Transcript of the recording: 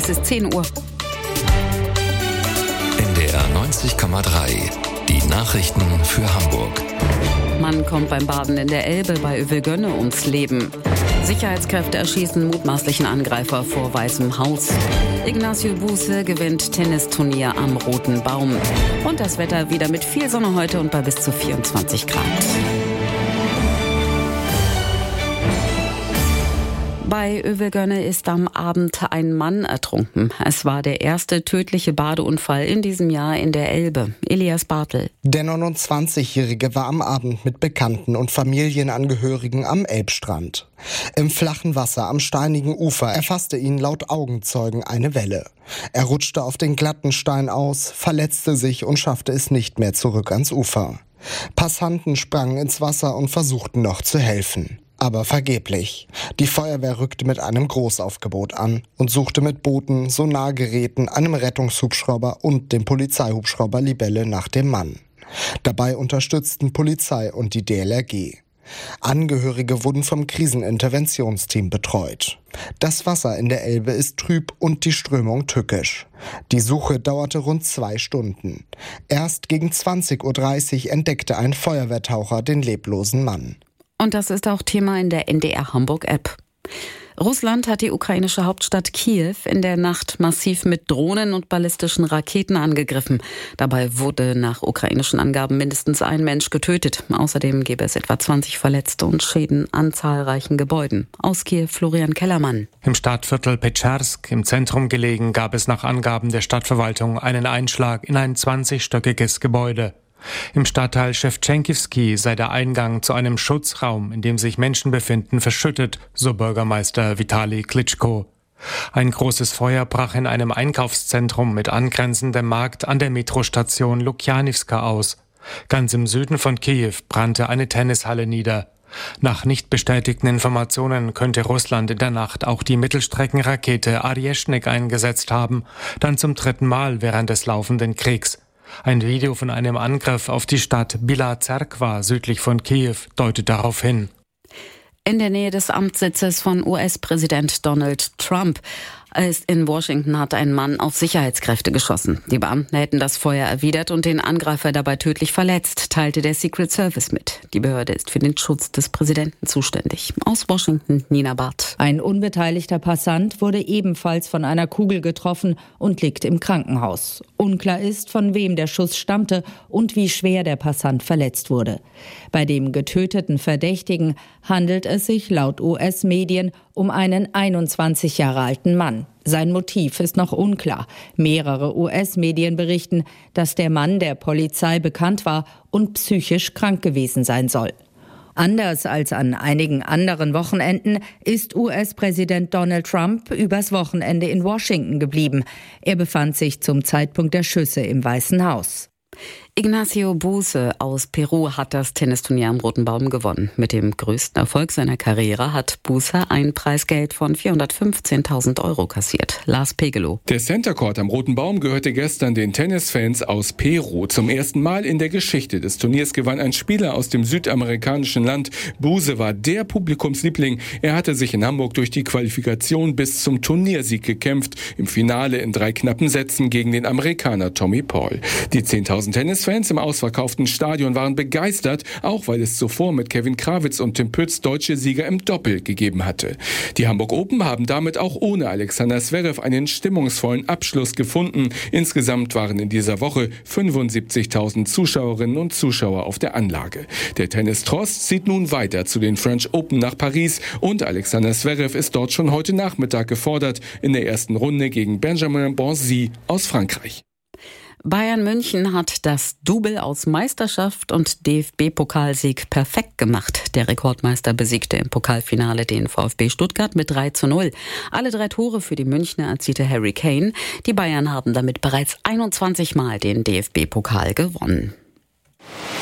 Es ist 10 Uhr. NDR 90,3. Die Nachrichten für Hamburg. Mann kommt beim Baden in der Elbe bei Övelgönne ums Leben. Sicherheitskräfte erschießen mutmaßlichen Angreifer vor Weißem Haus. Ignacio Buse gewinnt Tennisturnier am Roten Baum. Und das Wetter wieder mit viel Sonne heute und bei bis zu 24 Grad. Bei Övelgönne ist am Abend ein Mann ertrunken. Es war der erste tödliche Badeunfall in diesem Jahr in der Elbe. Elias Bartel. Der 29-Jährige war am Abend mit Bekannten und Familienangehörigen am Elbstrand. Im flachen Wasser am steinigen Ufer erfasste ihn laut Augenzeugen eine Welle. Er rutschte auf den glatten Stein aus, verletzte sich und schaffte es nicht mehr zurück ans Ufer. Passanten sprangen ins Wasser und versuchten noch zu helfen. Aber vergeblich. Die Feuerwehr rückte mit einem Großaufgebot an und suchte mit Booten, Sonargeräten, einem Rettungshubschrauber und dem Polizeihubschrauber Libelle nach dem Mann. Dabei unterstützten Polizei und die DLRG. Angehörige wurden vom Kriseninterventionsteam betreut. Das Wasser in der Elbe ist trüb und die Strömung tückisch. Die Suche dauerte rund 2 Stunden. Erst gegen 20:30 Uhr entdeckte ein Feuerwehrtaucher den leblosen Mann. Und das ist auch Thema in der NDR Hamburg-App. Russland hat die ukrainische Hauptstadt Kiew in der Nacht massiv mit Drohnen und ballistischen Raketen angegriffen. Dabei wurde nach ukrainischen Angaben mindestens ein Mensch getötet. Außerdem gäbe es etwa 20 Verletzte und Schäden an zahlreichen Gebäuden. Aus Kiew Florian Kellermann. Im Stadtviertel Petschersk, im Zentrum gelegen, gab es nach Angaben der Stadtverwaltung einen Einschlag in ein 20-stöckiges Gebäude. Im Stadtteil Schewtschenkivski sei der Eingang zu einem Schutzraum, in dem sich Menschen befinden, verschüttet, so Bürgermeister Vitali Klitschko. Ein großes Feuer brach in einem Einkaufszentrum mit angrenzendem Markt an der Metrostation Lukjanivska aus. Ganz im Süden von Kiew brannte eine Tennishalle nieder. Nach nicht bestätigten Informationen könnte Russland in der Nacht auch die Mittelstreckenrakete Arjeschnik eingesetzt haben, dann zum 3. Mal während des laufenden Kriegs. Ein Video von einem Angriff auf die Stadt Bila Zerkva südlich von Kiew deutet darauf hin. In der Nähe des Amtssitzes von US-Präsident Donald Trump in Washington hat ein Mann auf Sicherheitskräfte geschossen. Die Beamten hätten das Feuer erwidert und den Angreifer dabei tödlich verletzt, teilte der Secret Service mit. Die Behörde ist für den Schutz des Präsidenten zuständig. Aus Washington, Nina Barth. Ein unbeteiligter Passant wurde ebenfalls von einer Kugel getroffen und liegt im Krankenhaus. Unklar ist, von wem der Schuss stammte und wie schwer der Passant verletzt wurde. Bei dem getöteten Verdächtigen handelt es sich laut US-Medien um einen 21 Jahre alten Mann. Sein Motiv ist noch unklar. Mehrere US-Medien berichten, dass der Mann der Polizei bekannt war und psychisch krank gewesen sein soll. Anders als an einigen anderen Wochenenden ist US-Präsident Donald Trump übers Wochenende in Washington geblieben. Er befand sich zum Zeitpunkt der Schüsse im Weißen Haus. Ignacio Buse aus Peru hat das Tennisturnier am Roten Baum gewonnen. Mit dem größten Erfolg seiner Karriere hat Buse ein Preisgeld von 415.000 € kassiert. Lars Pegelow. Der Center Court am Roten Baum gehörte gestern den Tennisfans aus Peru. Zum ersten Mal in der Geschichte des Turniers gewann ein Spieler aus dem südamerikanischen Land. Buse war der Publikumsliebling. Er hatte sich in Hamburg durch die Qualifikation bis zum Turniersieg gekämpft. Im Finale in 3 knappen Sätzen gegen den Amerikaner Tommy Paul. Die 10.000 Tennisfans im ausverkauften Stadion waren begeistert, auch weil es zuvor mit Kevin Krawitz und Tim Pütz deutsche Sieger im Doppel gegeben hatte. Die Hamburg Open haben damit auch ohne Alexander Zverev einen stimmungsvollen Abschluss gefunden. Insgesamt waren in dieser Woche 75.000 Zuschauerinnen und Zuschauer auf der Anlage. Der Tennistross zieht nun weiter zu den French Open nach Paris und Alexander Zverev ist dort schon heute Nachmittag gefordert in der ersten Runde gegen Benjamin Bonzi aus Frankreich. Bayern München hat das Double aus Meisterschaft und DFB-Pokalsieg perfekt gemacht. Der Rekordmeister besiegte im Pokalfinale den VfB Stuttgart mit 3:0. Alle 3 Tore für die Münchner erzielte Harry Kane. Die Bayern haben damit bereits 21 Mal den DFB-Pokal gewonnen.